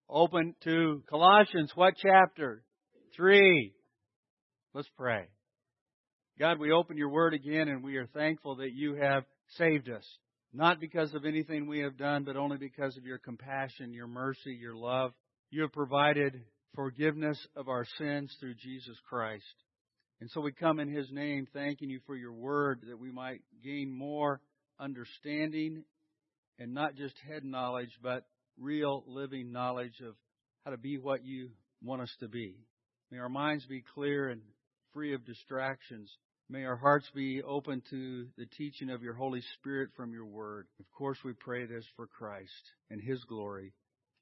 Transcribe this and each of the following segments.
Open to Colossians. What chapter? 3. Let's pray. God, we open your word again, and we are thankful that you have saved us. Not because of anything we have done, but only because of your compassion, your mercy, your love. You have provided forgiveness of our sins through Jesus Christ. And so we come in his name thanking you for your word, that we might gain more understanding and not just head knowledge, but real living knowledge of how to be what you want us to be. May our minds be clear and free of distractions. May our hearts be open to the teaching of your Holy Spirit from your word. Of course, we pray this for Christ and his glory.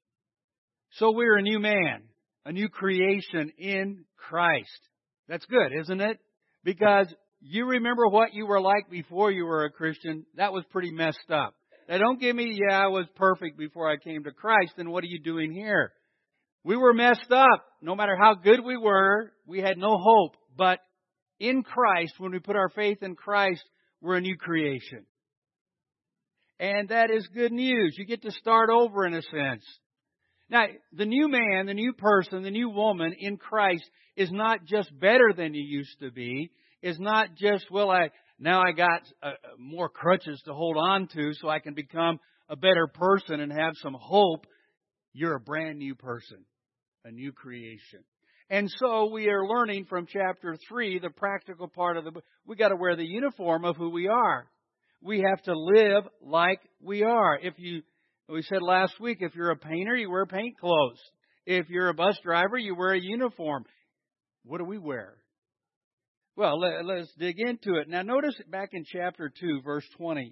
So we're a new man, a new creation in Christ. That's good, isn't it? Because you remember what you were like before you were a Christian. That was pretty messed up. Now don't give me, I was perfect before I came to Christ. Then what are you doing here? We were messed up. No matter how good we were, we had no hope. But in Christ, when we put our faith in Christ, we're a new creation. And that is good news. You get to start over in a sense. Now, the new man, the new person, the new woman in Christ is not just better than you used to be. It's not just, now I got more crutches to hold on to so I can become a better person and have some hope. You're a brand new person, a new creation. And so we are learning from chapter 3, the practical part of the book. We got to wear the uniform of who we are. We have to live like we are. We said last week, if you're a painter, you wear paint clothes. If you're a bus driver, you wear a uniform. What do we wear? Well, let's dig into it. Now notice back in chapter 2, verse 20.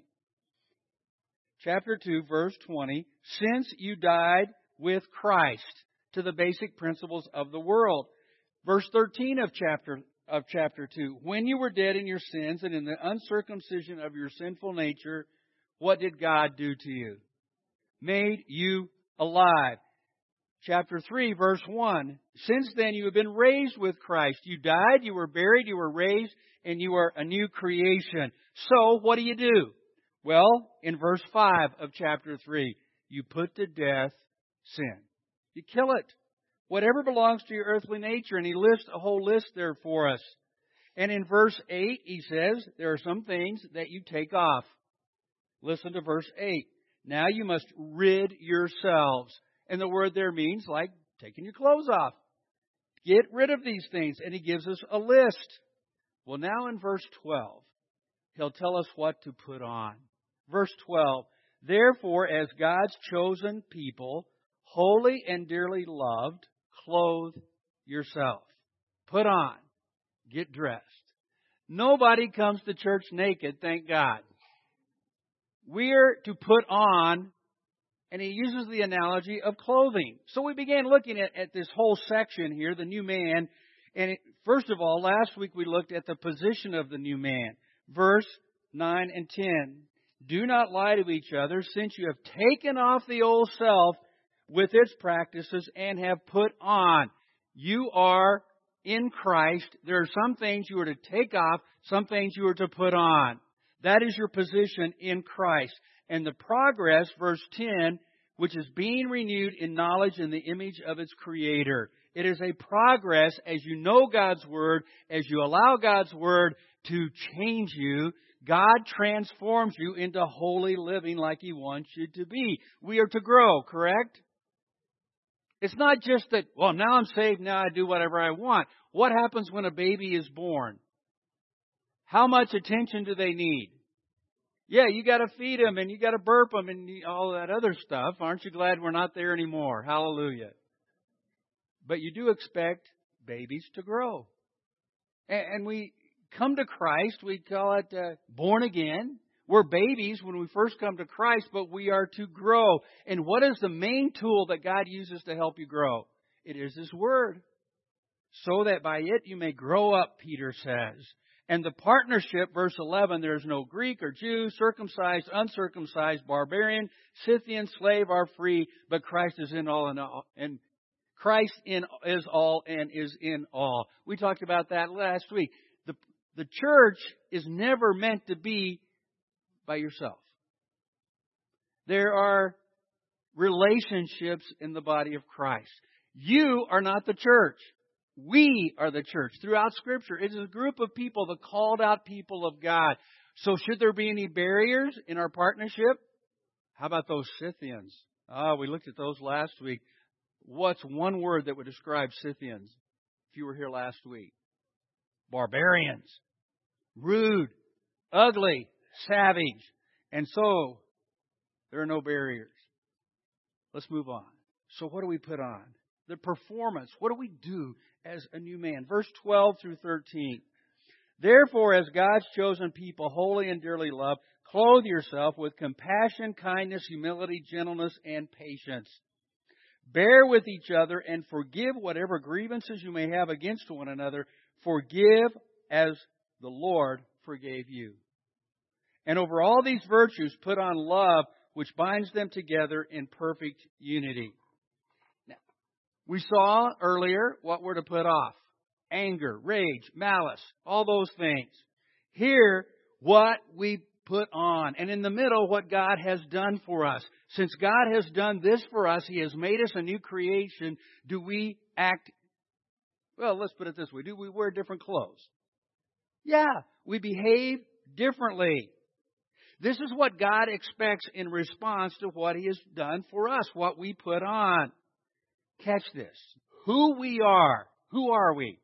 Chapter 2, verse 20. Since you died with Christ to the basic principles of the world. Verse 13 of chapter 2. When you were dead in your sins and in the uncircumcision of your sinful nature, what did God do to you? Made you alive. Chapter 3, verse 1. Since then you have been raised with Christ. You died, you were buried, you were raised, and you are a new creation. So, what do? Well, in verse 5 of chapter 3, you put to death sin. You kill it. Whatever belongs to your earthly nature. And he lists a whole list there for us. And in verse 8, he says, there are some things that you take off. Listen to verse 8. Now you must rid yourselves. And the word there means like taking your clothes off. Get rid of these things. And he gives us a list. Well, now in verse 12, he'll tell us what to put on. Verse 12, therefore, as God's chosen people, holy and dearly loved, clothe yourself. Put on. Get dressed. Nobody comes to church naked, thank God. We're to put on, and he uses the analogy of clothing. So we began looking at this whole section here, the new man. And first of all, last week we looked at the position of the new man. Verse 9 and 10. Do not lie to each other, since you have taken off the old self with its practices and have put on. You are in Christ. There are some things you are to take off, some things you are to put on. That is your position in Christ. And the progress, verse 10, which is being renewed in knowledge in the image of its Creator. It is a progress as you know God's Word, as you allow God's Word to change you. God transforms you into holy living like He wants you to be. We are to grow, correct? It's not just that, now I'm saved, now I do whatever I want. What happens when a baby is born? How much attention do they need? Yeah, you got to feed them and you got to burp them and all that other stuff. Aren't you glad we're not there anymore? Hallelujah. But you do expect babies to grow. And we come to Christ, we call it born again. We're babies when we first come to Christ, but we are to grow. And what is the main tool that God uses to help you grow? It is His Word. So that by it you may grow up, Peter says. And the partnership, verse 11, there is no Greek or Jew, circumcised, uncircumcised, barbarian, Scythian, slave or free, but Christ is in all and Christ is all and is in all. We talked about that last week. The church is never meant to be by yourself. There are relationships in the body of Christ. You are not the church. We are the church. Throughout Scripture, it is a group of people, the called out people of God. So should there be any barriers in our partnership? How about those Scythians? We looked at those last week. What's one word that would describe Scythians if you were here last week? Barbarians. Rude. Ugly. Savage. And so, there are no barriers. Let's move on. So what do we put on? The performance. What do we do as a new man? Verse 12 through 13. Therefore, as God's chosen people, holy and dearly loved, clothe yourself with compassion, kindness, humility, gentleness, and patience. Bear with each other and forgive whatever grievances you may have against one another. Forgive as the Lord forgave you. And over all these virtues, put on love, which binds them together in perfect unity. Now, we saw earlier what we're to put off. Anger, rage, malice, all those things. Here, what we put on. And in the middle, what God has done for us. Since God has done this for us, He has made us a new creation. Do we act, well, let's put it this way. Do we wear different clothes? Yeah, we behave differently. This is what God expects in response to what He has done for us, what we put on. Catch this. Who we are. Who are we?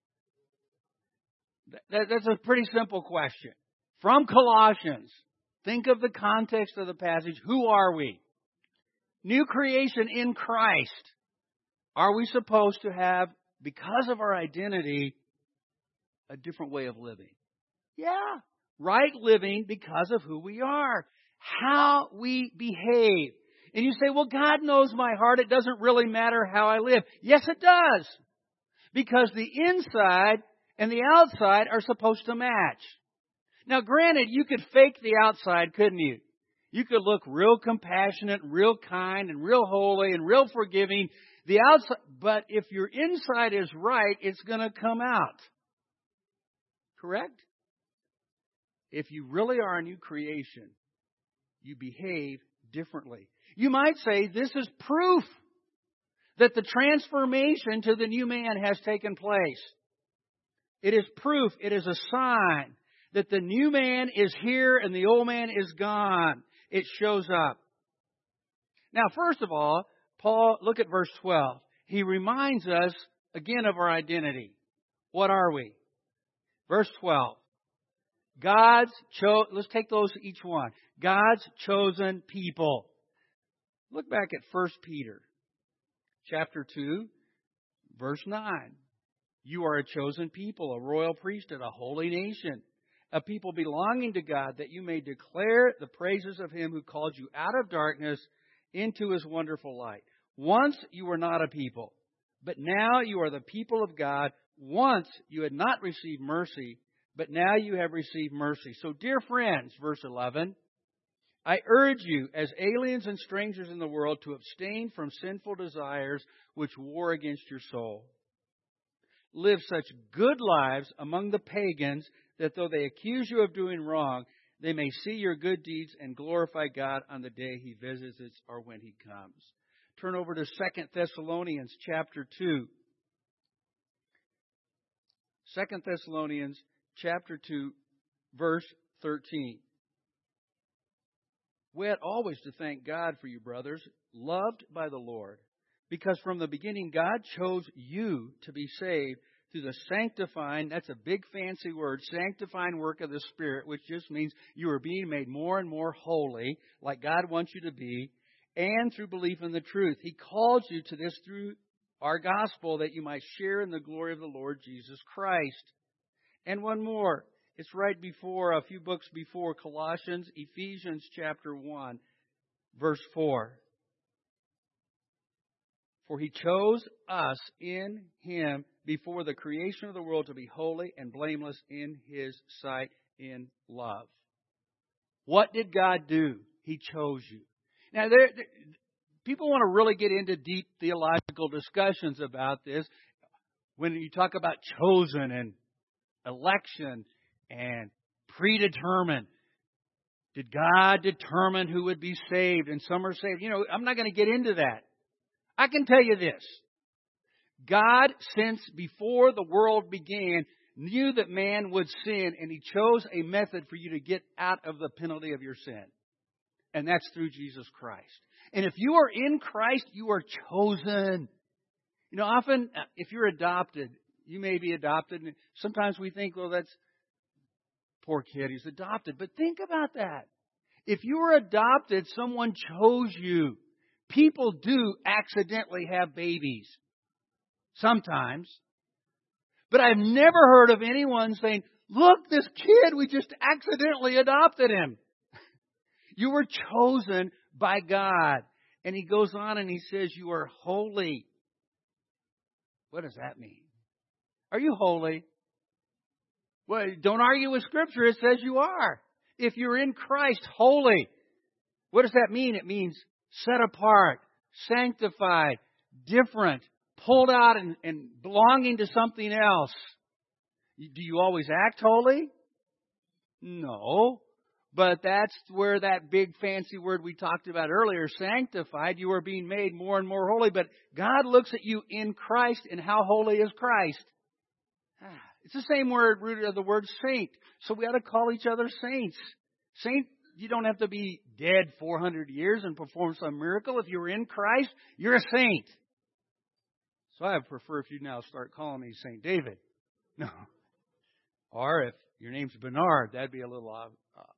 That's a pretty simple question. From Colossians, think of the context of the passage. Who are we? New creation in Christ. Are we supposed to have, because of our identity, a different way of living? Yeah. Right living because of who we are. How we behave. And you say, well, God knows my heart. It doesn't really matter how I live. Yes, it does. Because the inside and the outside are supposed to match. Now, granted, you could fake the outside, couldn't you? You could look real compassionate, real kind, and real holy, and real forgiving. The outside, but if your inside is right, it's going to come out. Correct? If you really are a new creation, you behave differently. You might say this is proof that the transformation to the new man has taken place. It is proof, it is a sign that the new man is here and the old man is gone. It shows up. Now, first of all, Paul, look at verse 12. He reminds us again of our identity. What are we? Verse 12. Let's take those each one. God's chosen people. Look back at 1 Peter chapter 2, verse 9. You are a chosen people, a royal priesthood, a holy nation, a people belonging to God, that you may declare the praises of Him who called you out of darkness into His wonderful light. Once you were not a people, but now you are the people of God. Once you had not received mercy, but now you have received mercy. So, dear friends, verse 11, I urge you, as aliens and strangers in the world, to abstain from sinful desires which war against your soul. Live such good lives among the pagans that though they accuse you of doing wrong, they may see your good deeds and glorify God on the day He visits us or when He comes. Turn over to 2 Thessalonians chapter 2. 2 Thessalonians chapter 2, verse 13. We ought always to thank God for you, brothers, loved by the Lord, because from the beginning God chose you to be saved through the sanctifying, that's a big fancy word, sanctifying work of the Spirit, which just means you are being made more and more holy, like God wants you to be, and through belief in the truth. He called you to this through our gospel, that you might share in the glory of the Lord Jesus Christ. And one more. It's right before, a few books before Colossians, Ephesians chapter 1, verse 4. For He chose us in Him before the creation of the world to be holy and blameless in His sight in love. What did God do? He chose you. Now, people want to really get into deep theological discussions about this. When you talk about chosen and election and predetermined, Did God determine who would be saved? And some are saved. I'm not going to get into that. I can tell you this. God, since before the world began, knew that man would sin, and He chose a method for you to get out of the penalty of your sin. And that's through Jesus Christ. And if you are in Christ, you are chosen. Often, if you're adopted, you may be adopted. And sometimes we think, well, that's poor kid, he's adopted. But think about that. If you were adopted, someone chose you. People do accidentally have babies. Sometimes. But I've never heard of anyone saying, look, this kid, we just accidentally adopted him. You were chosen by God. And He goes on and He says, you are holy. What does that mean? Are you holy? Well, don't argue with Scripture. It says you are. If you're in Christ, holy. What does that mean? It means set apart, sanctified, different, pulled out and belonging to something else. Do you always act holy? No. But that's where that big fancy word we talked about earlier, sanctified, you are being made more and more holy. But God looks at you in Christ, and how holy is Christ? It's the same word rooted of the word saint. So we ought to call each other saints. Saint, you don't have to be dead 400 years and perform some miracle. If you're in Christ, you're a saint. So I would prefer if you now start calling me Saint David. No. Or if your name's Bernard, that'd be a little odd.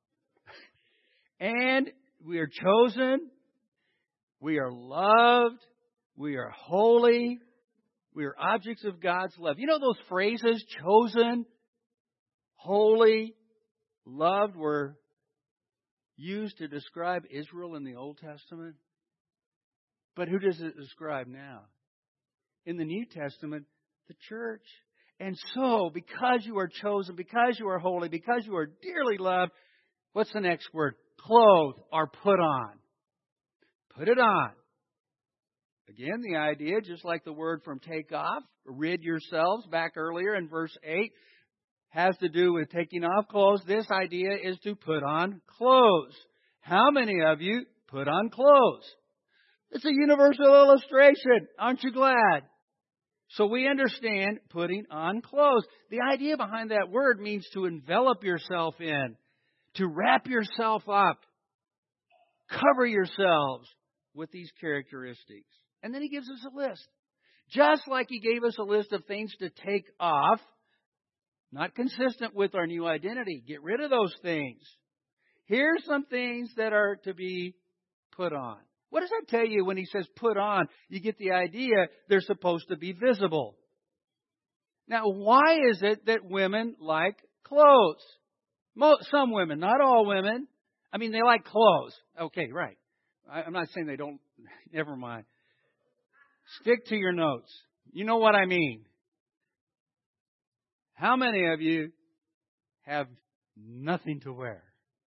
And we are chosen. We are loved. We are holy. We are objects of God's love. You know those phrases, chosen, holy, loved, were used to describe Israel in the Old Testament? But who does it describe now? In the New Testament, the church. And so, because you are chosen, because you are holy, because you are dearly loved, what's the next word? Clothed or put on. Put it on. Again, the idea, just like the word from take off, rid yourselves, back earlier in verse 8, has to do with taking off clothes. This idea is to put on clothes. How many of you put on clothes? It's a universal illustration. Aren't you glad? So we understand putting on clothes. The idea behind that word means to envelop yourself in, to wrap yourself up, cover yourselves with these characteristics. And then He gives us a list. Just like He gave us a list of things to take off, not consistent with our new identity. Get rid of those things. Here's some things that are to be put on. What does that tell you when He says put on? You get the idea they're supposed to be visible. Now, why is it that women like clothes? Some women, not all women. I mean, they like clothes. Okay, right. I'm not saying they don't. Never mind. Stick to your notes. You know what I mean. How many of you have nothing to wear?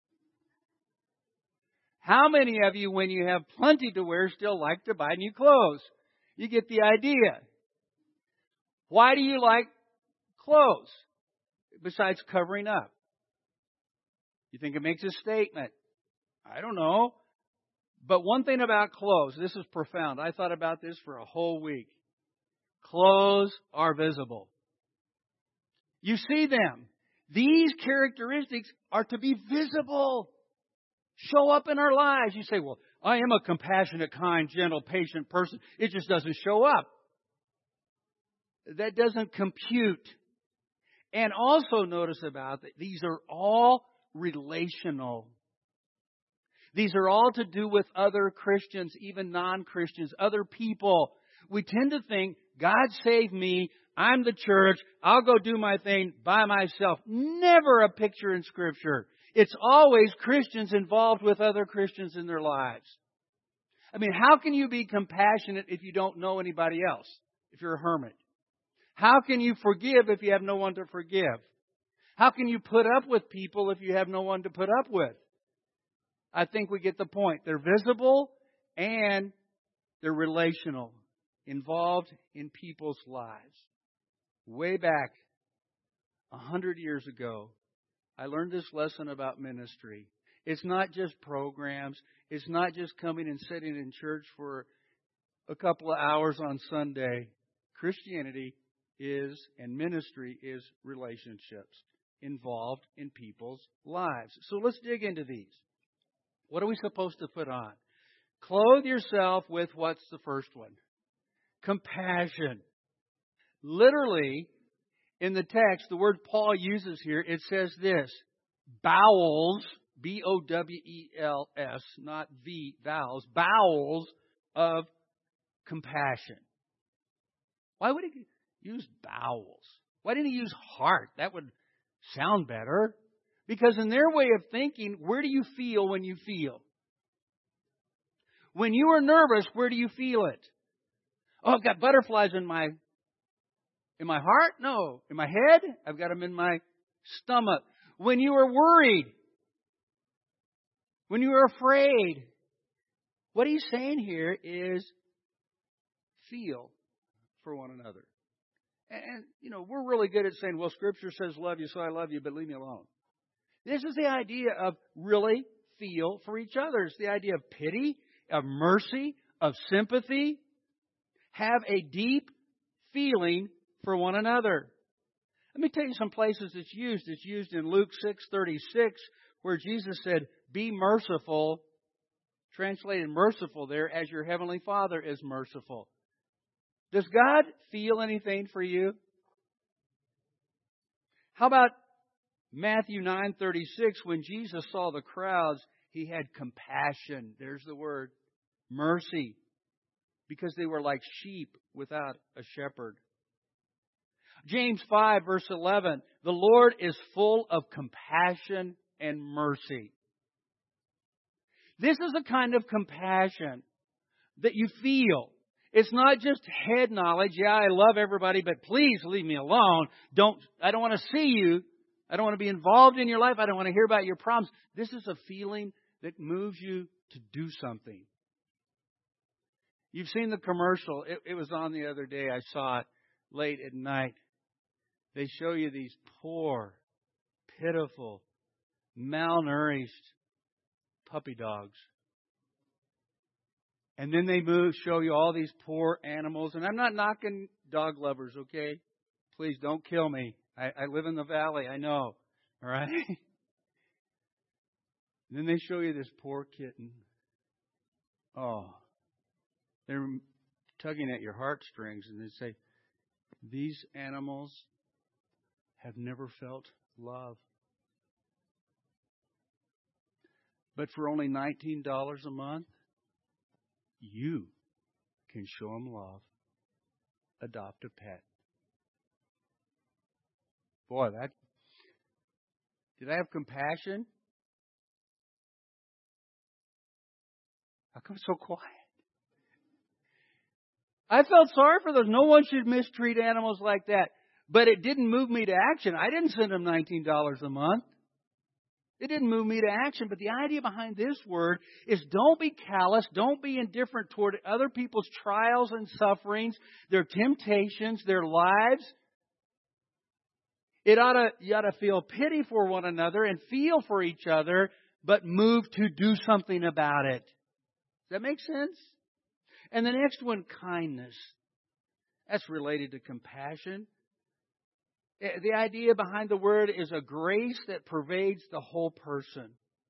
How many of you, when you have plenty to wear, still like to buy new clothes? You get the idea. Why do you like clothes besides covering up? You think it makes a statement? I don't know. But one thing about clothes, this is profound. I thought about this for a whole week. Clothes are visible. You see them. These characteristics are to be visible. Show up in our lives. You say, well, I am a compassionate, kind, gentle, patient person. It just doesn't show up. That doesn't compute. And also notice about that, these are all relational. These are all to do with other Christians, even non-Christians, other people. We tend to think, God saved me, I'm the church, I'll go do my thing by myself. Never a picture in Scripture. It's always Christians involved with other Christians in their lives. I mean, how can you be compassionate if you don't know anybody else, if you're a hermit? How can you forgive if you have no one to forgive? How can you put up with people if you have no one to put up with? I think we get the point. They're visible and they're relational, involved in people's lives. Way back 100 years ago, I learned this lesson about ministry. It's not just programs. It's not just coming and sitting in church for a couple of hours on Sunday. Christianity is, and ministry is, relationships involved in people's lives. So let's dig into these. What are we supposed to put on? Clothe yourself with, what's the first one? Compassion. Literally, in the text, the word Paul uses here, it says this: bowels, B-O-W-E-L-S, not vowels, bowels of compassion. Why would he use bowels? Why didn't he use heart? That would sound better. Because in their way of thinking, where do you feel when you feel? When you are nervous, where do you feel it? Oh, I've got butterflies in my heart? No. In my head? I've got them in my stomach. When you are worried, when you are afraid, what he's saying here is feel for one another. And, we're really good at saying, well, Scripture says love you, so I love you, but leave me alone. This is the idea of really feel for each other. It's the idea of pity, of mercy, of sympathy. Have a deep feeling for one another. Let me tell you some places it's used. It's used in Luke 6:36, where Jesus said, be merciful, translated merciful there, as your heavenly Father is merciful. Does God feel anything for you? How about Matthew 9:36, when Jesus saw the crowds, he had compassion. There's the word, mercy, because they were like sheep without a shepherd. James 5, verse 11, the Lord is full of compassion and mercy. This is a kind of compassion that you feel. It's not just head knowledge. Yeah, I love everybody, but please leave me alone. I don't want to see you. I don't want to be involved in your life. I don't want to hear about your problems. This is a feeling that moves you to do something. You've seen the commercial. It was on the other day. I saw it late at night. They show you these poor, pitiful, malnourished puppy dogs. And then they show you all these poor animals. And I'm not knocking dog lovers, okay? Please don't kill me. I live in the valley, I know. All right? And then they show you this poor kitten. Oh. They're tugging at your heartstrings and they say, these animals have never felt love. But for only $19 a month, you can show them love. Adopt a pet. Boy, did I have compassion? How come so quiet? I felt sorry for those. No one should mistreat animals like that. But it didn't move me to action. I didn't send them $19 a month. It didn't move me to action. But the idea behind this word is don't be callous. Don't be indifferent toward other people's trials and sufferings, their temptations, their lives. You ought to feel pity for one another and feel for each other, but move to do something about it. Does that make sense? And the next one, kindness. That's related to compassion. The idea behind the word is a grace that pervades the whole person.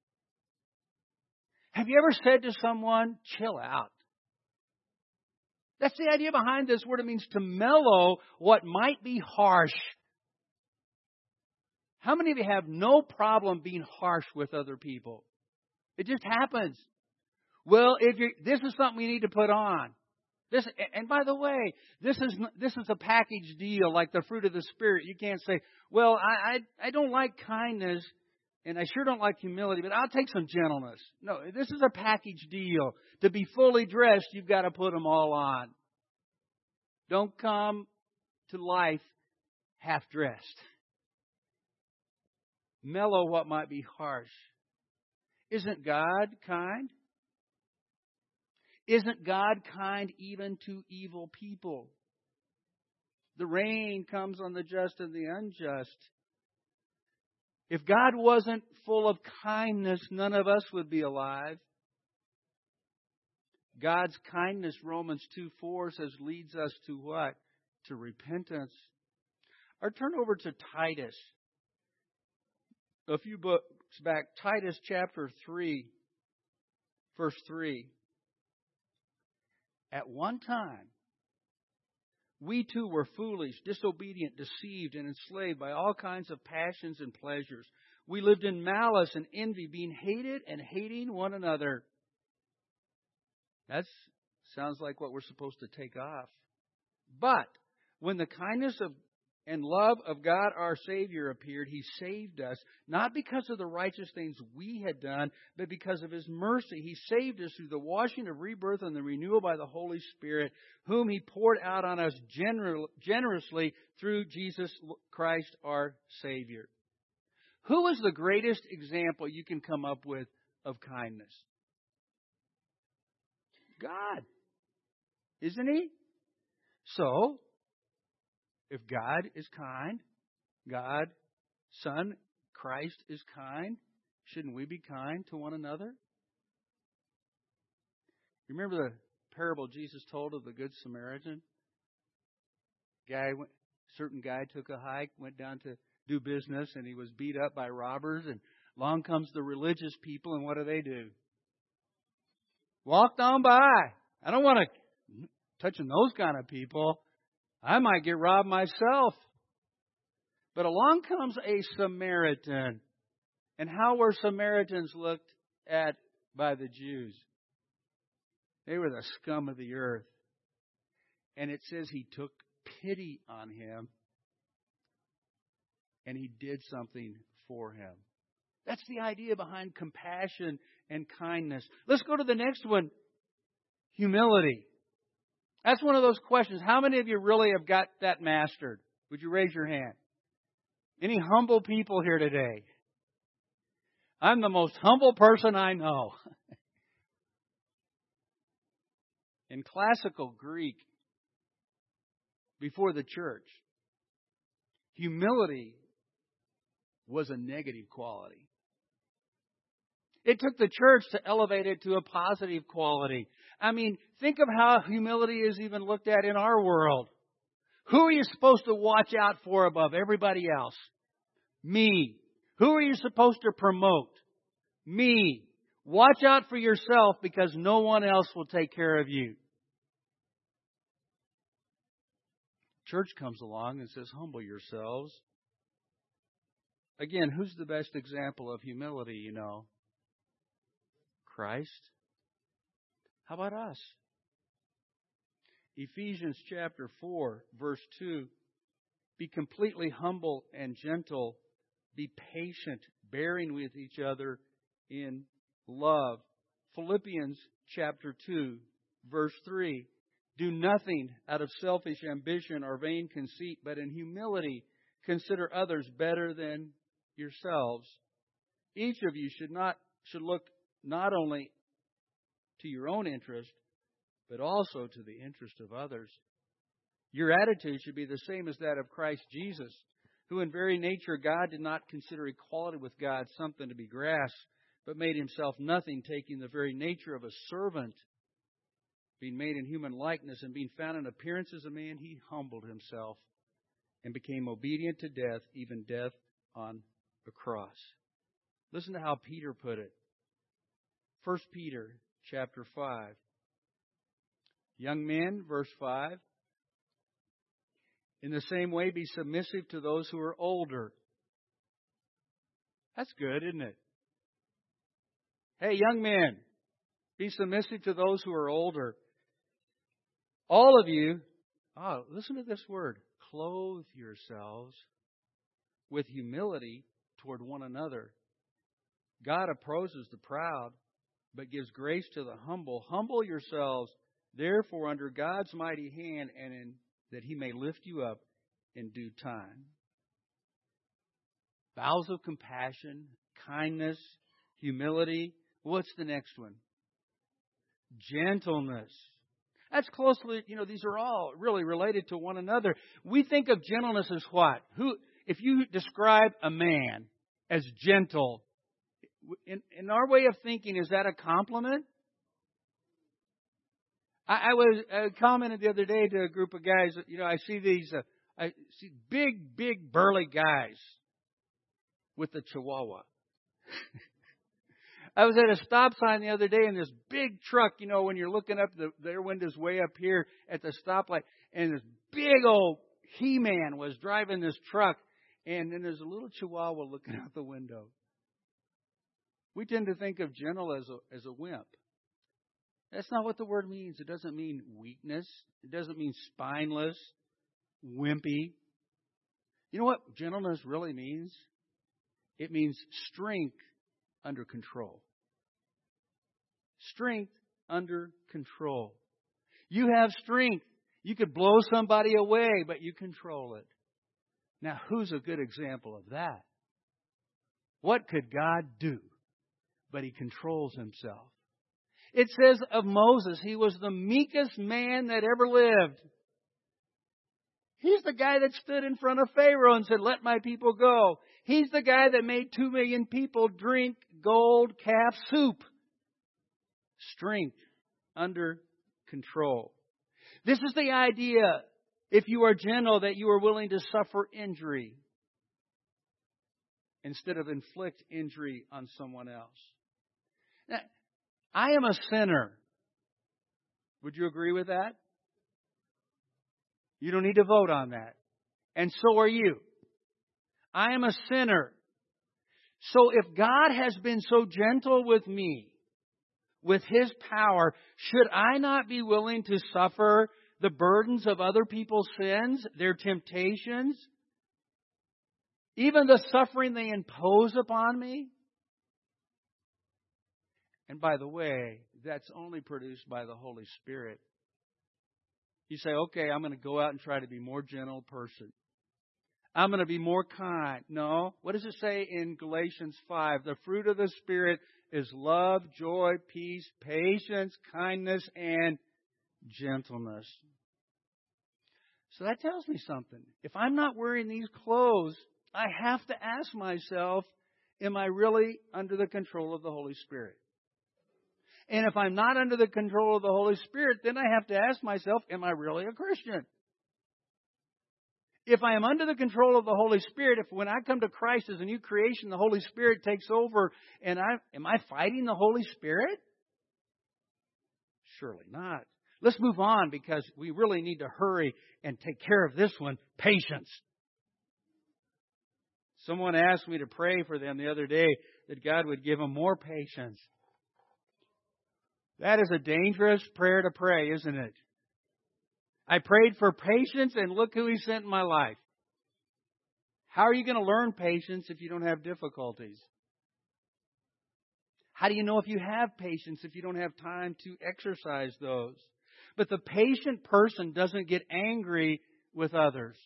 Have you ever said to someone, chill out? That's the idea behind this word. It means to mellow what might be harsh. How many of you have no problem being harsh with other people? It just happens. Well, this is something you need to put on. And by the way, this is a package deal like the fruit of the Spirit. You can't say, well, I don't like kindness and I sure don't like humility, but I'll take some gentleness. No, this is a package deal. To be fully dressed, you've got to put them all on. Don't come to life half-dressed. Mellow what might be harsh. Isn't God kind? Isn't God kind even to evil people? The rain comes on the just and the unjust. If God wasn't full of kindness, none of us would be alive. God's kindness, Romans 2:4 says, leads us to what? To repentance. Or turn over to Titus. A few books back, Titus chapter 3, verse 3. At one time, we too were foolish, disobedient, deceived, and enslaved by all kinds of passions and pleasures. We lived in malice and envy, being hated and hating one another. That sounds like what we're supposed to take off. But when the kindness and love of God our Savior appeared, He saved us, not because of the righteous things we had done, but because of His mercy. He saved us through the washing of rebirth and the renewal by the Holy Spirit, whom He poured out on us generously through Jesus Christ our Savior. Who is the greatest example you can come up with of kindness? God. Isn't He? So, if God is kind, God, Son, Christ is kind, shouldn't we be kind to one another? Remember the parable Jesus told of the Good Samaritan? Certain guy took a hike, went down to do business, and he was beat up by robbers, and along comes the religious people, and what do? Walked on by. I don't want to touching those kind of people. I might get robbed myself. But along comes a Samaritan. And how were Samaritans looked at by the Jews? They were the scum of the earth. And it says He took pity on him and He did something for him. That's the idea behind compassion and kindness. Let's go to the next one. Humility. That's one of those questions. How many of you really have got that mastered? Would you raise your hand? Any humble people here today? I'm the most humble person I know. In classical Greek, before the church, humility was a negative quality. It took the church to elevate it to a positive quality. I mean, think of how humility is even looked at in our world. Who are you supposed to watch out for above everybody else? Me. Who are you supposed to promote? Me. Watch out for yourself because no one else will take care of you. Church comes along and says, humble yourselves. Again, who's the best example of humility, you know? Christ. How about us? Ephesians chapter 4, verse 2. Be completely humble and gentle. Be patient, bearing with each other in love. Philippians chapter 2, verse 3. Do nothing out of selfish ambition or vain conceit, but in humility consider others better than yourselves. Each of you should look not only to your own interest, but also to the interest of others. Your attitude should be the same as that of Christ Jesus, who in very nature God did not consider equality with God something to be grasped, but made Himself nothing, taking the very nature of a servant, being made in human likeness, and being found in appearance as a man, He humbled Himself and became obedient to death, even death on the cross. Listen to how Peter put it. 1 Peter chapter 5. Young men, verse 5. In the same way, be submissive to those who are older. That's good, isn't it? Hey, young men, be submissive to those who are older. All of you, listen to this word, clothe yourselves with humility toward one another. God opposes the proud, but gives grace to the humble. Humble yourselves, therefore, under God's mighty hand, that He may lift you up in due time. Bowels of compassion, kindness, humility. What's the next one? Gentleness. That's closely, these are all really related to one another. We think of gentleness as what? If you describe a man as gentle. In our way of thinking, is that a compliment? I commented the other day to a group of guys. I see I see big, burly guys with the Chihuahua. I was at a stop sign the other day, and this big truck, when you're looking up, their window's way up here at the stoplight, and this big old He-Man was driving this truck, and then there's a little Chihuahua looking out the window. We tend to think of gentle as a wimp. That's not what the word means. It doesn't mean weakness. It doesn't mean spineless, wimpy. You know what gentleness really means? It means strength under control. Strength under control. You have strength. You could blow somebody away, but you control it. Now, who's a good example of that? What could God do? But He controls Himself. It says of Moses, he was the meekest man that ever lived. He's the guy that stood in front of Pharaoh and said, "Let my people go." He's the guy that made 2 million people drink gold calf soup. Strength under control. This is the idea, if you are gentle, that you are willing to suffer injury instead of inflict injury on someone else. Now, I am a sinner. Would you agree with that? You don't need to vote on that. And so are you. I am a sinner. So if God has been so gentle with me, with His power, should I not be willing to suffer the burdens of other people's sins, their temptations, even the suffering they impose upon me? And by the way, that's only produced by the Holy Spirit. You say, okay, I'm going to go out and try to be a more gentle person. I'm going to be more kind. No. What does it say in Galatians 5? The fruit of the Spirit is love, joy, peace, patience, kindness, and gentleness. So that tells me something. If I'm not wearing these clothes, I have to ask myself, am I really under the control of the Holy Spirit? And if I'm not under the control of the Holy Spirit, then I have to ask myself, am I really a Christian? If I am under the control of the Holy Spirit, if when I come to Christ as a new creation, the Holy Spirit takes over, and am I fighting the Holy Spirit? Surely not. Let's move on because we really need to hurry and take care of this one. Patience. Someone asked me to pray for them the other day that God would give them more patience. That is a dangerous prayer to pray, isn't it? I prayed for patience, and look who He sent in my life. How are you going to learn patience if you don't have difficulties? How do you know if you have patience if you don't have time to exercise those? But the patient person doesn't get angry with others.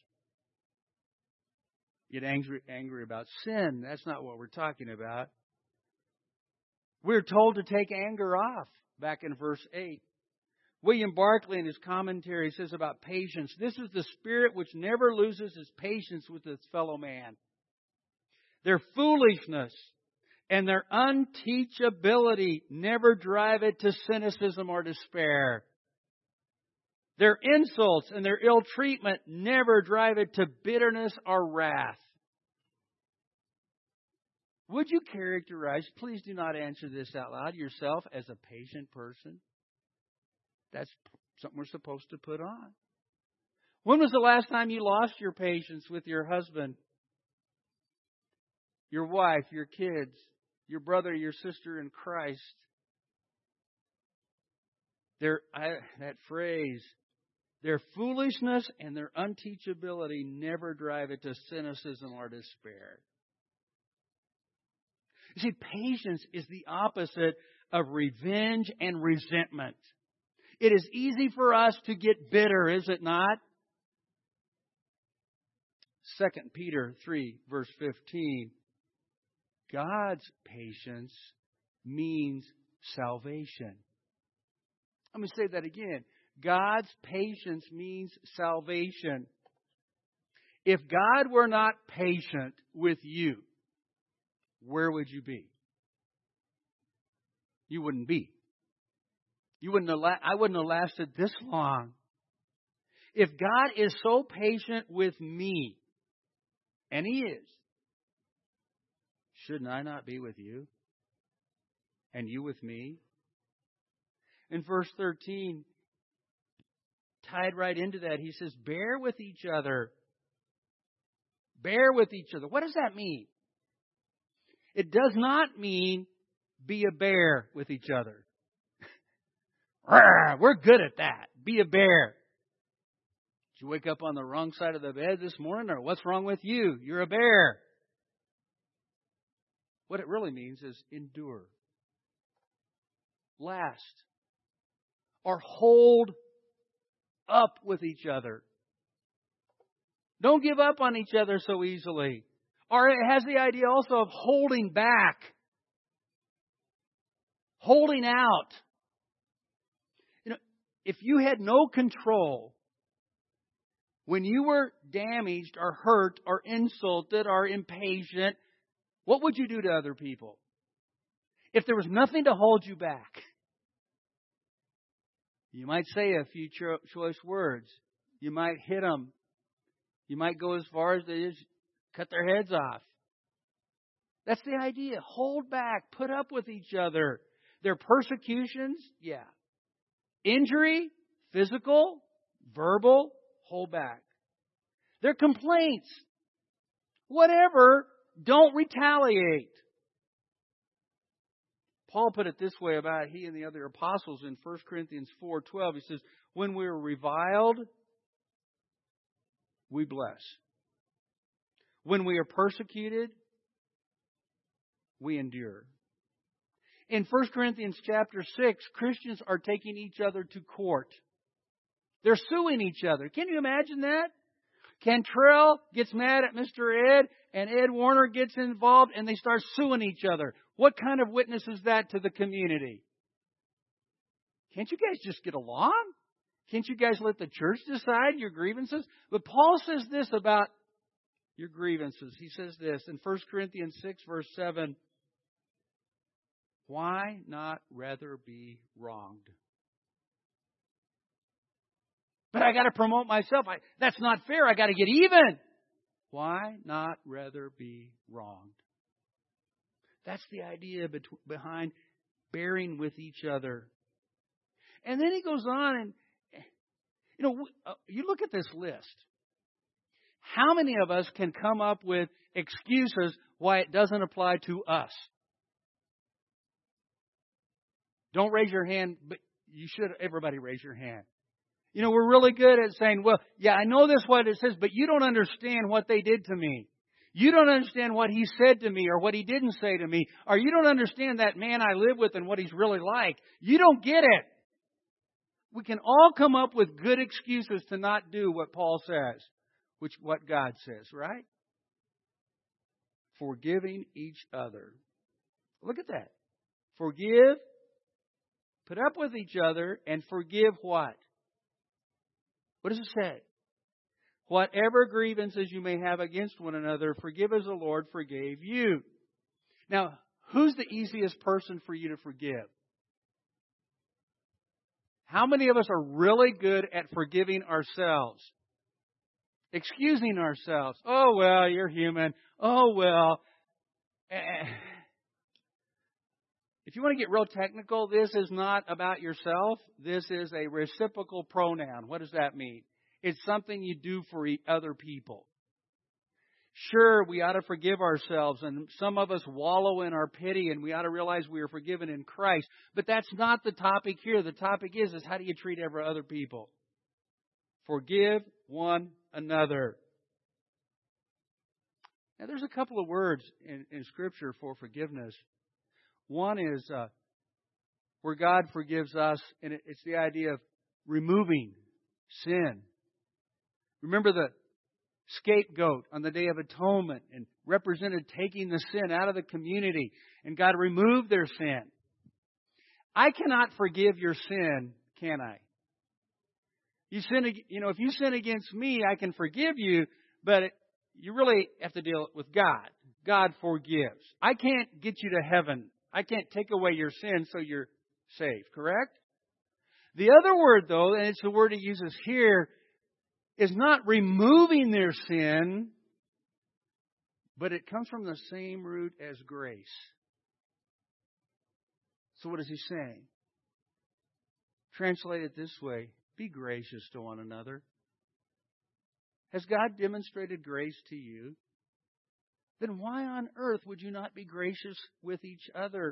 Get angry about sin. That's not what we're talking about. We're told to take anger off. Back in verse 8. William Barclay in his commentary says about patience, this is the spirit which never loses its patience with its fellow man. Their foolishness and their unteachability never drive it to cynicism or despair. Their insults and their ill treatment never drive it to bitterness or wrath. Would you characterize, please do not answer this out loud, yourself as a patient person? That's something we're supposed to put on. When was the last time you lost your patience with your husband, your wife, your kids, your brother, your sister in Christ? That phrase, their foolishness and their unteachability never drive it to cynicism or despair. You see, patience is the opposite of revenge and resentment. It is easy for us to get bitter, is it not? 2 Peter 3, verse 15. God's patience means salvation. Let me say that again. God's patience means salvation. If God were not patient with you, where would you be? You wouldn't be. You wouldn't have I wouldn't have lasted this long. If God is so patient with me, and He is, shouldn't I not be with you? And you with me? In verse 13, tied right into that, he says, bear with each other. Bear with each other. What does that mean? It does not mean be a bear with each other. We're good at that. Be a bear. Did you wake up on the wrong side of the bed this morning, or what's wrong with you? You're a bear. What it really means is endure. Last. Or hold up with each other. Don't give up on each other so easily. Or it has the idea also of holding back. Holding out. You know, if you had no control when you were damaged or hurt or insulted or impatient, what would you do to other people? If there was nothing to hold you back, you might say a few choice words. You might hit them. You might go as far as to just cut their heads off. That's the idea. Hold back. Put up with each other. Their persecutions, yeah. Injury, physical, verbal, hold back. Their complaints, whatever, don't retaliate. Paul put it this way about he and the other apostles in 1 Corinthians 4:12. He says, when we are reviled, we bless. When we are persecuted, we endure. In 1 Corinthians chapter 6, Christians are taking each other to court. They're suing each other. Can you imagine that? Cantrell gets mad at Mr. Ed, and Ed Warner gets involved, and they start suing each other. What kind of witness is that to the community? Can't you guys just get along? Can't you guys let the church decide your grievances? But Paul says this about your grievances. He says this in 1 Corinthians 6, verse 7. Why not rather be wronged? But I got to promote myself. That's not fair. I got to get even. Why not rather be wronged? That's the idea behind bearing with each other. And then he goes on and, you look at this list. How many of us can come up with excuses why it doesn't apply to us? Don't raise your hand, but you should. Everybody raise your hand. We're really good at saying, well, yeah, I know this what it says, but you don't understand what they did to me. You don't understand what he said to me or what he didn't say to me. Or you don't understand that man I live with and what he's really like. You don't get it. We can all come up with good excuses to not do what Paul says, what God says, right? Forgiving each other. Look at that. Forgive, put up with each other, and forgive what? What does it say? Whatever grievances you may have against one another, forgive as the Lord forgave you. Now, who's the easiest person for you to forgive? How many of us are really good at forgiving ourselves? Excusing ourselves. Oh, well, you're human. Oh, well. If you want to get real technical, this is not about yourself. This is a reciprocal pronoun. What does that mean? It's something you do for other people. Sure, we ought to forgive ourselves, and some of us wallow in our pity, and we ought to realize we are forgiven in Christ. But that's not the topic here. The topic is how do you treat other people? Forgive one another. Now, there's a couple of words in Scripture for forgiveness. One is where God forgives us, and it's the idea of removing sin. Remember the scapegoat on the Day of Atonement and represented taking the sin out of the community, and God removed their sin. I cannot forgive your sin, can I? If you sin against me, I can forgive you, but you really have to deal with God. God forgives. I can't get you to heaven. I can't take away your sin so you're saved, correct? The other word, though, and it's the word it uses here, is not removing their sin, but it comes from the same root as grace. So what is he saying? Translate it this way: be gracious to one another. Has God demonstrated grace to you? Then why on earth would you not be gracious with each other?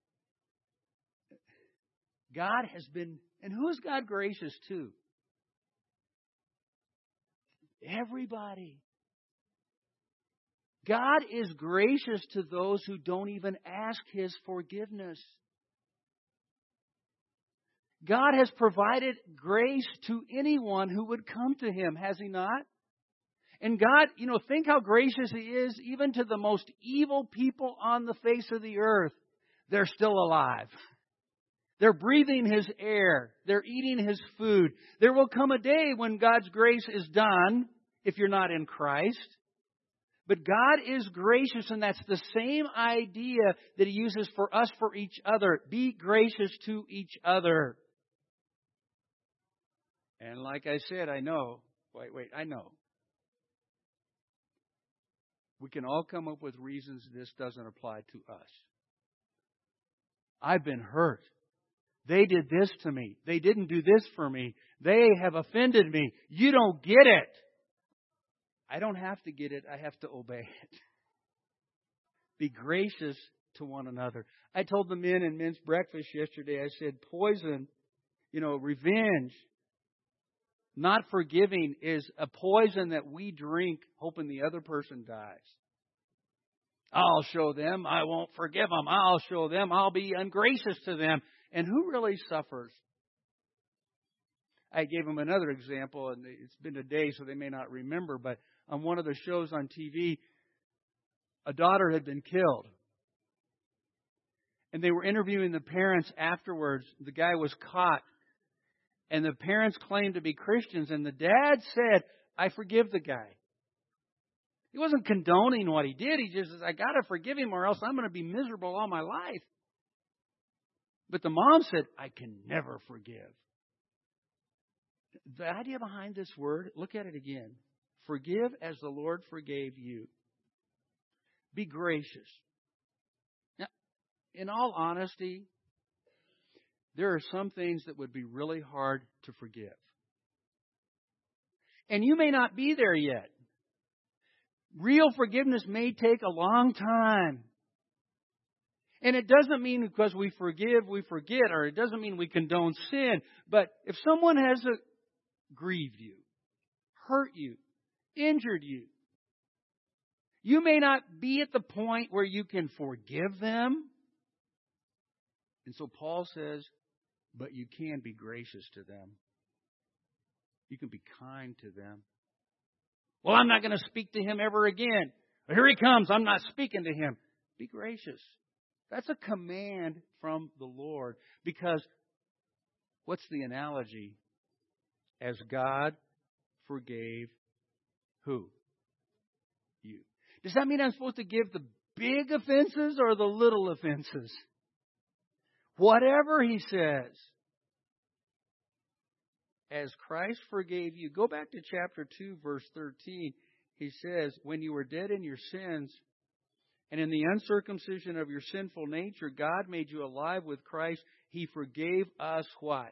God has been, and who is God gracious to? Everybody. God is gracious to those who don't even ask His forgiveness. God has provided grace to anyone who would come to Him, has He not? And God, think how gracious He is even to the most evil people on the face of the earth. They're still alive. They're breathing His air. They're eating His food. There will come a day when God's grace is done if you're not in Christ. But God is gracious, and that's the same idea that He uses for us, for each other. Be gracious to each other. And like I said, I know. I know. We can all come up with reasons this doesn't apply to us. I've been hurt. They did this to me. They didn't do this for me. They have offended me. You don't get it. I don't have to get it. I have to obey it. Be gracious to one another. I told the men in men's breakfast yesterday, I said, poison, revenge, not forgiving is a poison that we drink hoping the other person dies. I'll show them. I won't forgive them. I'll show them. I'll be ungracious to them. And who really suffers? I gave them another example, and it's been a day, so they may not remember, but on one of the shows on TV, a daughter had been killed. And they were interviewing the parents afterwards. The guy was caught. And the parents claimed to be Christians. And the dad said, I forgive the guy. He wasn't condoning what he did. He just says, I got to forgive him or else I'm going to be miserable all my life. But the mom said, I can never forgive. The idea behind this word, look at it again. Forgive as the Lord forgave you. Be gracious. Now, in all honesty, there are some things that would be really hard to forgive. And you may not be there yet. Real forgiveness may take a long time. And it doesn't mean because we forgive, we forget, or it doesn't mean we condone sin. But if someone has grieved you, hurt you, injured you, you may not be at the point where you can forgive them. And so Paul says, but you can be gracious to them. You can be kind to them. Well, I'm not going to speak to him ever again. Here he comes. I'm not speaking to him. Be gracious. That's a command from the Lord. Because what's the analogy? As God forgave who? You. Does that mean I'm supposed to give the big offenses or the little offenses? Whatever he says. As Christ forgave you. Go back to chapter 2, verse 13. He says, when you were dead in your sins and in the uncircumcision of your sinful nature, God made you alive with Christ. He forgave us what?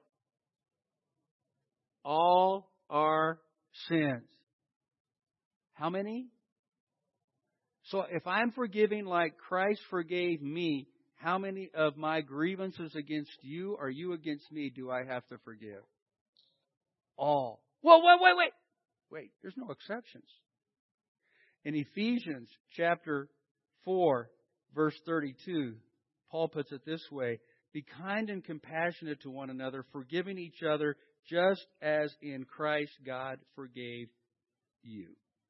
All our sins. How many? So if I'm forgiving like Christ forgave me, how many of my grievances against you or you against me do I have to forgive? All. Whoa, wait. There's no exceptions. In Ephesians chapter 4, verse 32, Paul puts it this way: be kind and compassionate to one another, forgiving each other, just as in Christ God forgave you.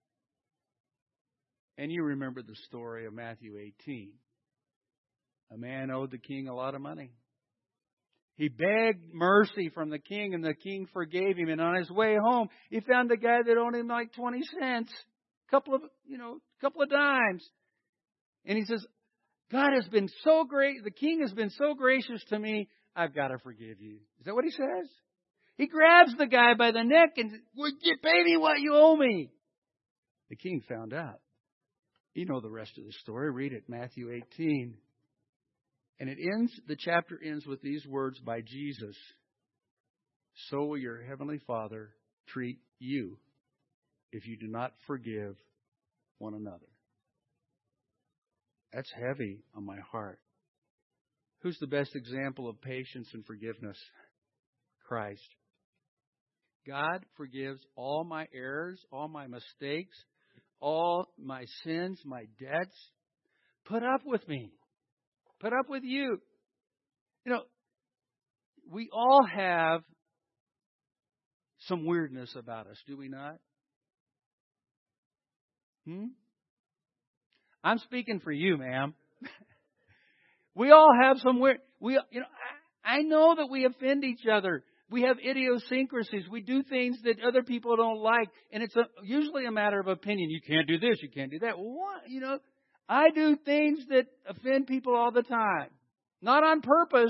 And you remember the story of Matthew 18. A man owed the king a lot of money. He begged mercy from the king, and the king forgave him. And on his way home, he found a guy that owed him like 20 cents, couple of dimes. And he says, God has been so great. The king has been so gracious to me. I've got to forgive you. Is that what he says? He grabs the guy by the neck and says, well, pay me what you owe me. The king found out. You know the rest of the story. Read it, Matthew 18. And the chapter ends with these words by Jesus. So will your heavenly Father treat you if you do not forgive one another. That's heavy on my heart. Who's the best example of patience and forgiveness? Christ. God forgives all my errors, all my mistakes, all my sins, my debts. Put up with me. Put up with you. You know, we all have some weirdness about us, do we not? I'm speaking for you, ma'am. We all have some weird. I know that we offend each other. We have idiosyncrasies. We do things that other people don't like, and it's usually a matter of opinion. You can't do this. You can't do that. Well, what? I do things that offend people all the time, not on purpose.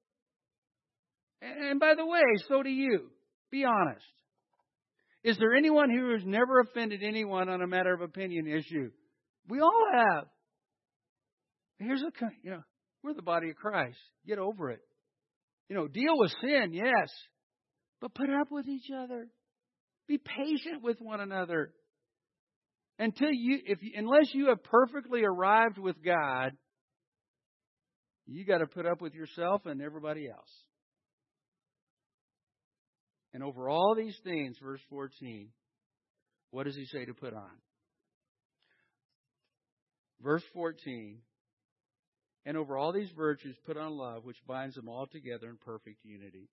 And by the way, so do you. Be honest. Is there anyone who has never offended anyone on a matter of opinion issue? We all have. We're the body of Christ. Get over it. Deal with sin, yes. But put up with each other. Be patient with one another. Unless you have perfectly arrived with God, you got to put up with yourself and everybody else. And over all these things, verse 14, what does he say to put on? Verse 14, and over all these virtues put on love, which binds them all together in perfect unity.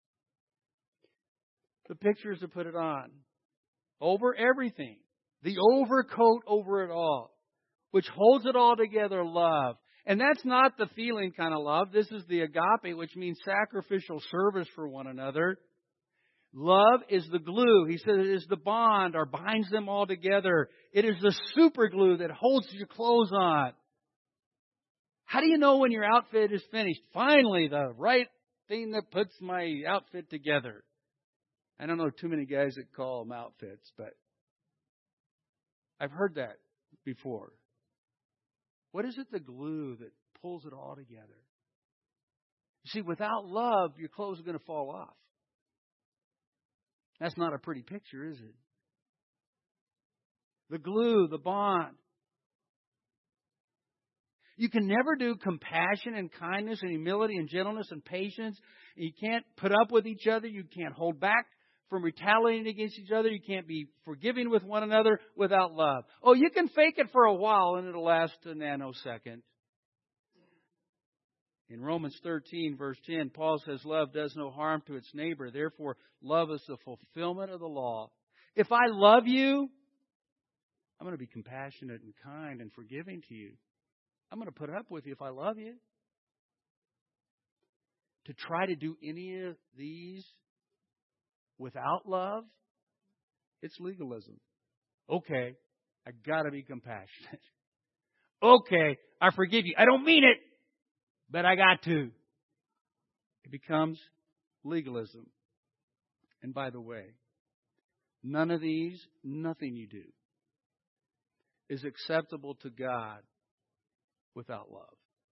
The picture is to put it on. Over everything. The overcoat over it all. Which holds it all together, love. And that's not the feeling kind of love. This is the agape, which means sacrificial service for one another. Love is the glue. He said it is the bond or binds them all together. It is the super glue that holds your clothes on. How do you know when your outfit is finished? Finally, the right thing that puts my outfit together. I don't know too many guys that call them outfits, but I've heard that before. What is it, the glue that pulls it all together? You see, without love, your clothes are going to fall off. That's not a pretty picture, is it? The glue, the bond. You can never do compassion and kindness and humility and gentleness and patience. You can't put up with each other. You can't hold back from retaliating against each other. You can't be forgiving with one another without love. Oh, you can fake it for a while and it'll last a nanosecond. In Romans 13, verse 10, Paul says, love does no harm to its neighbor. Therefore, love is the fulfillment of the law. If I love you, I'm going to be compassionate and kind and forgiving to you. I'm going to put up with you if I love you. To try to do any of these without love, it's legalism. Okay, I got to be compassionate. Okay, I forgive you. I don't mean it, but I got to. It becomes legalism. And by the way, nothing you do is acceptable to God without love.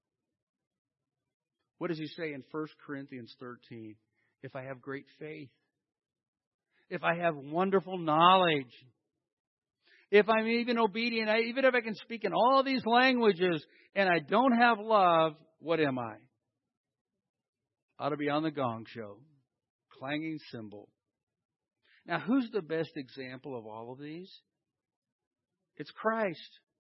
What does he say in 1 Corinthians 13? If I have great faith, if I have wonderful knowledge, if I'm even obedient, even if I can speak in all these languages and I don't have love, what am I? Ought to be on the gong show, clanging cymbal. Now, who's the best example of all of these? It's Christ.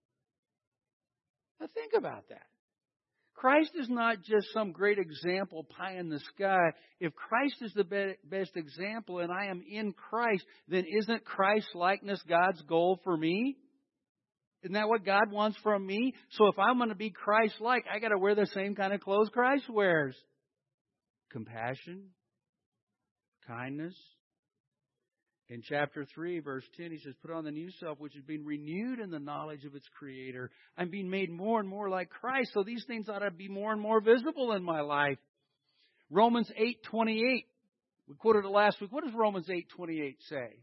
Now think about that. Christ is not just some great example pie in the sky. If Christ is the best example and I am in Christ, then isn't Christ-likeness God's goal for me? Isn't that what God wants from me? So if I'm going to be Christ-like, I got to wear the same kind of clothes Christ wears. Compassion, kindness, In chapter 3, verse 10, he says, put on the new self, which is being renewed in the knowledge of its Creator. I'm being made more and more like Christ, so these things ought to be more and more visible in my life. Romans 8:28. We quoted it last week. What does Romans 8:28 say?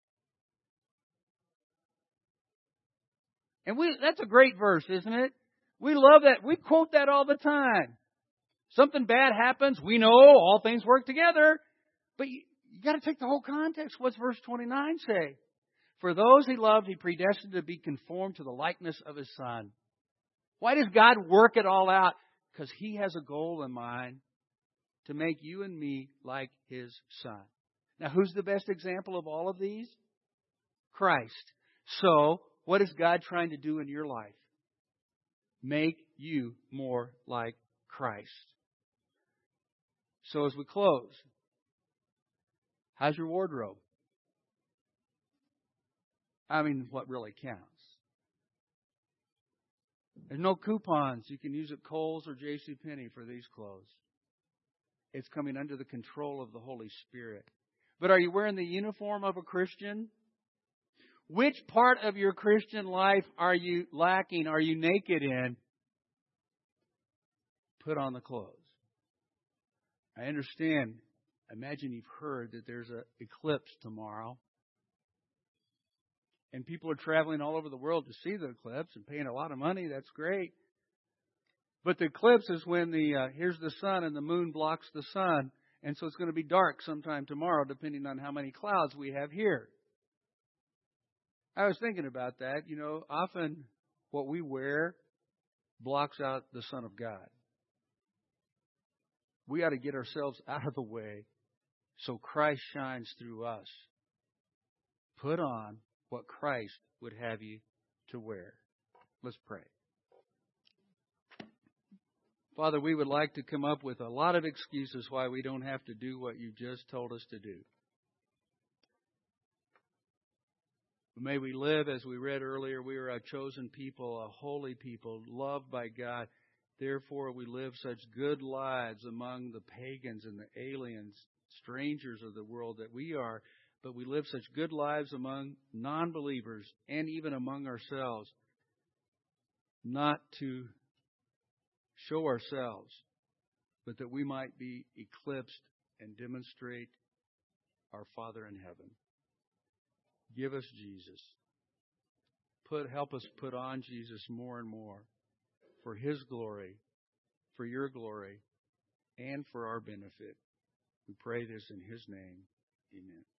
And that's a great verse, isn't it? We love that. We quote that all the time. Something bad happens, we know all things work together. But you got to take the whole context. What's verse 29 say? For those He loved, He predestined to be conformed to the likeness of His Son. Why does God work it all out? Because He has a goal in mind to make you and me like His Son. Now, who's the best example of all of these? Christ. So, what is God trying to do in your life? Make you more like Christ. So as we close, how's your wardrobe? I mean, what really counts. There's no coupons. You can use at Kohl's or JCPenney for these clothes. It's coming under the control of the Holy Spirit. But are you wearing the uniform of a Christian? Which part of your Christian life are you lacking? Are you naked in? Put on the clothes. I understand. Imagine you've heard that there's an eclipse tomorrow. And people are traveling all over the world to see the eclipse and paying a lot of money. That's great. But the eclipse is when here's the sun and the moon blocks the sun. And so it's going to be dark sometime tomorrow, depending on how many clouds we have here. I was thinking about that. You know, often what we wear blocks out the Son of God. We ought to get ourselves out of the way so Christ shines through us. Put on what Christ would have you to wear. Let's pray. Father, we would like to come up with a lot of excuses why we don't have to do what you just told us to do. May we live, as we read earlier, we are a chosen people, a holy people, loved by God. Therefore, we live such good lives among the pagans and the aliens, strangers of the world that we are. But we live such good lives among non-believers and even among ourselves, not to show ourselves, but that we might be eclipsed and demonstrate our Father in heaven. Give us Jesus. Help us put on Jesus more and more for His glory, for your glory, and for our benefit. We pray this in His name. Amen.